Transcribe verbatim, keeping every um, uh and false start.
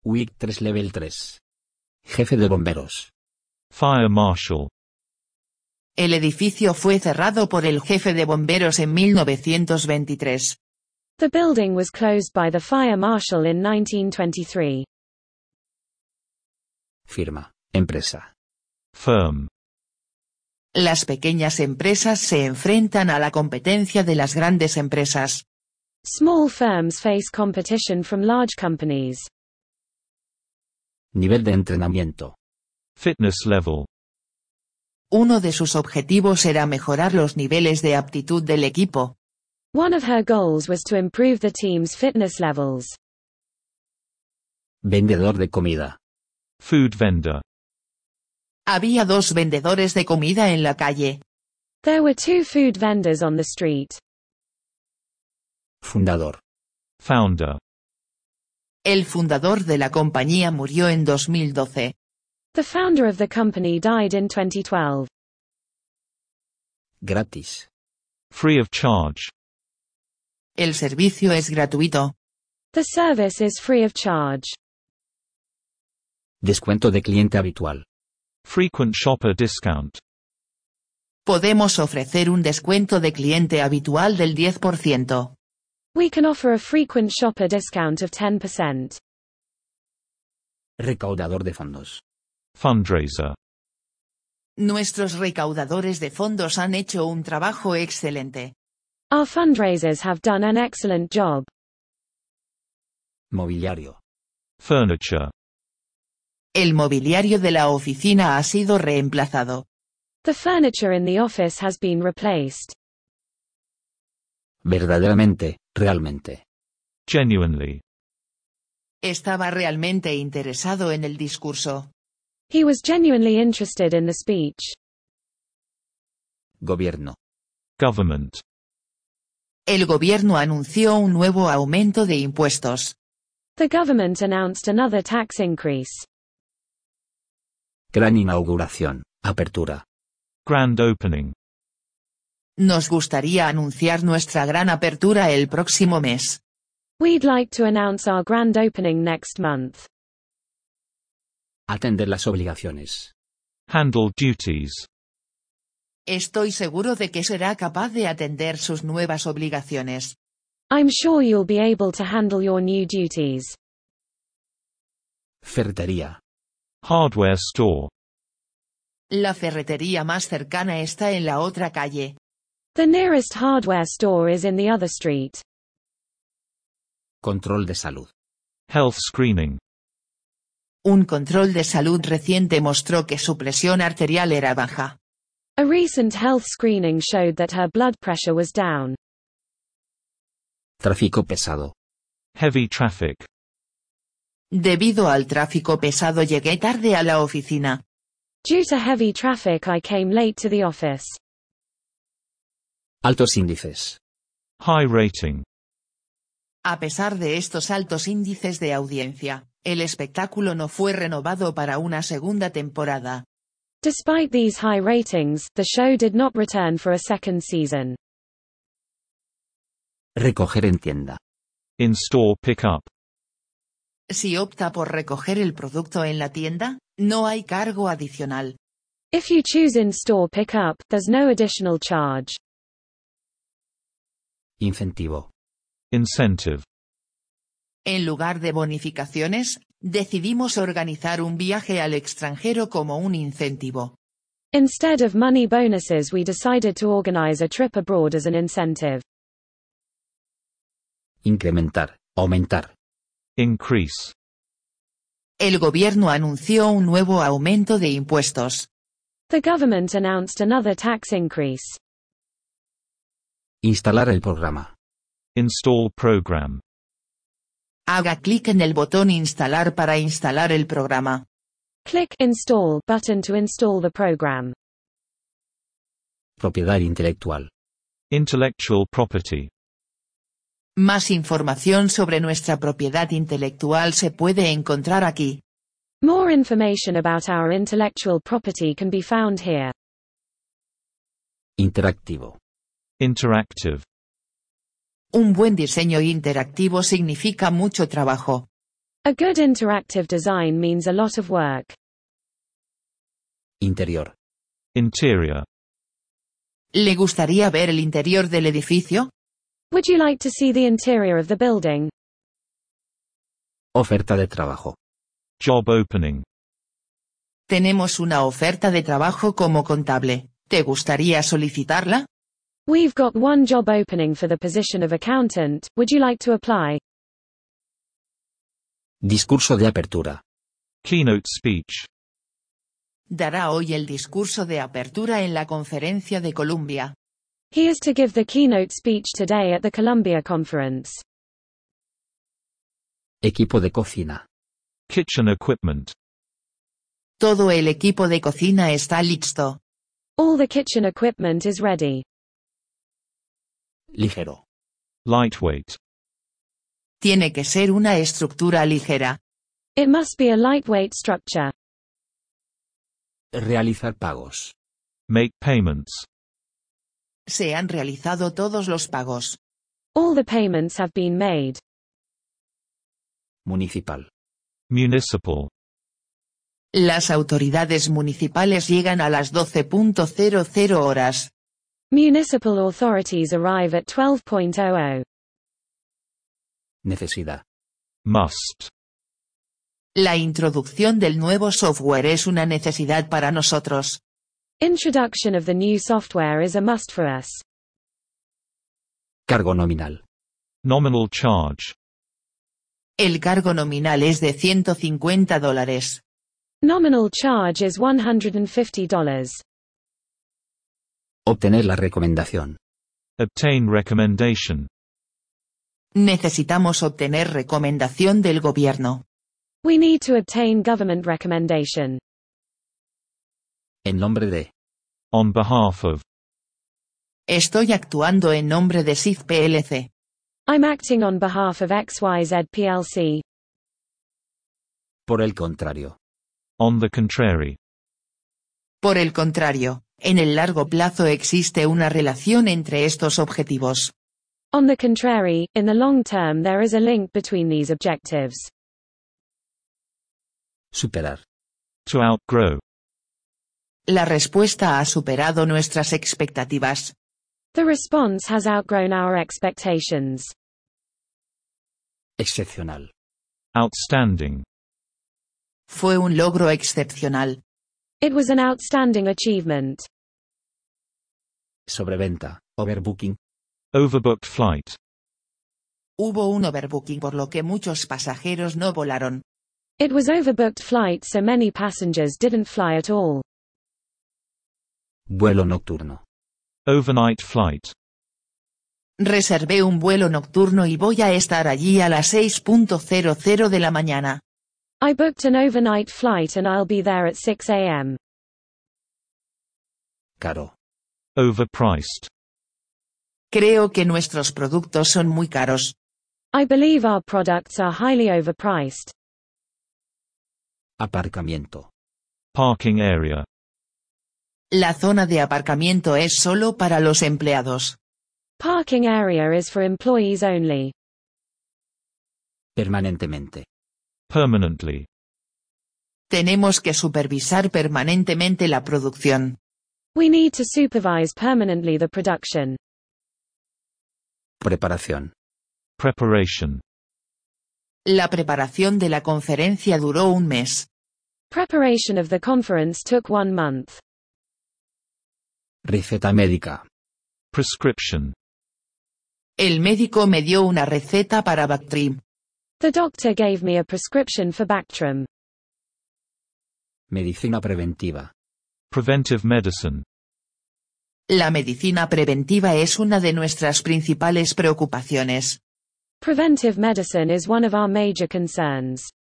Week tres Level tres. Jefe de bomberos. Fire Marshal. El edificio fue cerrado por el jefe de bomberos en mil novecientos veintitrés. The building was closed by the fire marshal in nineteen twenty-three. Firma, empresa. Firm. Las pequeñas empresas se enfrentan a la competencia de las grandes empresas. Small firms face competition from large companies. Nivel de entrenamiento. Fitness level. Uno de sus objetivos era mejorar los niveles de aptitud del equipo. One of her goals was to improve the team's fitness levels. Vendedor de comida. Food vendor. Había dos vendedores de comida en la calle. There were two food vendors on the street. Fundador. Founder. El fundador de la compañía murió en dos mil doce. The founder of the company died in twenty twelve. Gratis. Free of charge. El servicio es gratuito. The service is free of charge. Descuento de cliente habitual. Frequent shopper discount. Podemos ofrecer un descuento de cliente habitual del diez por ciento. We can offer a frequent shopper discount of ten percent. Recaudador de fondos. Fundraiser. Nuestros recaudadores de fondos han hecho un trabajo excelente. Our fundraisers have done an excellent job. Mobiliario. Furniture. El mobiliario de la oficina ha sido reemplazado. The furniture in the office has been replaced. Verdaderamente, realmente. Genuinely. Estaba realmente interesado en el discurso. He was genuinely interested in the speech. Gobierno. Government. El gobierno anunció un nuevo aumento de impuestos. The government announced another tax increase. Gran inauguración, apertura. Grand opening. Nos gustaría anunciar nuestra gran apertura el próximo mes. We'd like to announce our grand opening next month. Atender las obligaciones. Handle duties. Estoy seguro de que será capaz de atender sus nuevas obligaciones. I'm sure you'll be able to handle your new duties. Ferretería. Hardware store. La ferretería más cercana está en la otra calle. The nearest hardware store is in the other street. Control de salud. Health screening. Un control de salud reciente mostró que su presión arterial era baja. A recent health screening showed that her blood pressure was down. Tráfico pesado. Heavy traffic. Debido al tráfico pesado llegué tarde a la oficina. Due to heavy traffic, I came late to the office. Altos índices. High rating. A pesar de estos altos índices de audiencia, el espectáculo no fue renovado para una segunda temporada. Despite these high ratings, the show did not return for a second season. Recoger en tienda. In-store pickup. Si opta por recoger el producto en la tienda, no hay cargo adicional. If you choose in-store pickup, there's no additional charge. Incentivo. Incentive. En lugar de bonificaciones, decidimos organizar un viaje al extranjero como un incentivo. Instead of money bonuses, we decided to organize a trip abroad as an incentive. Incrementar, aumentar. Increase. El gobierno anunció un nuevo aumento de impuestos. The government announced another tax increase. Instalar el programa. Install program. Haga clic en el botón Instalar para instalar el programa. Click Install button to install the program. Propiedad intelectual. Intellectual property. Más información sobre nuestra propiedad intelectual se puede encontrar aquí. More information about our intellectual property can be found here. Interactivo. Interactive. Un buen diseño interactivo significa mucho trabajo. A good interactive design means a lot of work. Interior. Interior. ¿Le gustaría ver el interior del edificio? Would you like to see the interior of the building? Oferta de trabajo. Job opening. Tenemos una oferta de trabajo como contable. ¿Te gustaría solicitarla? We've got one job opening for the position of accountant. Would you like to apply? Discurso de apertura. Keynote speech. Dará hoy el discurso de apertura en la conferencia de Columbia. He is to give the keynote speech today at the Columbia Conference. Equipo de cocina. Kitchen equipment. Todo el equipo de cocina está listo. All the kitchen equipment is ready. Ligero. Lightweight. Tiene que ser una estructura ligera. It must be a lightweight structure. Realizar pagos. Make payments. Se han realizado todos los pagos. All the payments have been made. Municipal. Municipal. Las autoridades municipales llegan a las doce horas. Municipal authorities arrive at twelve hundred. Necesidad. Must. La introducción del nuevo software es una necesidad para nosotros. Introduction of the new software is a must for us. Cargo nominal. Nominal charge. El cargo nominal es de ciento cincuenta dólares. Nominal charge is one hundred fifty dollars. Obtener la recomendación. Obtain recommendation. Necesitamos obtener recomendación del gobierno. We need to obtain government recommendation. En nombre de. On behalf of. Estoy actuando en nombre de S I F P L C. I'm acting on behalf of X Y Z P L C. Por el contrario. On the contrary. Por el contrario, en el largo plazo existe una relación entre estos objetivos. On the contrary, in the long term there is a link between these objectives. Superar. To outgrow. La respuesta ha superado nuestras expectativas. The response has outgrown our expectations. Excepcional. Outstanding. Fue un logro excepcional. It was an outstanding achievement. Sobreventa. Overbooking. Overbooked flight. Hubo un overbooking por lo que muchos pasajeros no volaron. It was overbooked flight so many passengers didn't fly at all. Vuelo nocturno. Overnight flight. Reservé un vuelo nocturno y voy a estar allí a las seis de la mañana. I booked an overnight flight and I'll be there at six a m Caro. Overpriced. Creo que nuestros productos son muy caros. I believe our products are highly overpriced. Aparcamiento. Parking area. La zona de aparcamiento es solo para los empleados. Parking area is for employees only. Permanentemente. Permanently. Tenemos que supervisar permanentemente la producción. We need to supervise permanently the production. Preparación. Preparation. La preparación de la conferencia duró un mes. Preparation of the conference took one month. Receta médica. Prescription. El médico me dio una receta para Bactrim. The doctor gave me a prescription for Bactrim. Medicina preventiva. Preventive medicine. La medicina preventiva es una de nuestras principales preocupaciones. Preventive medicine is one of our major concerns.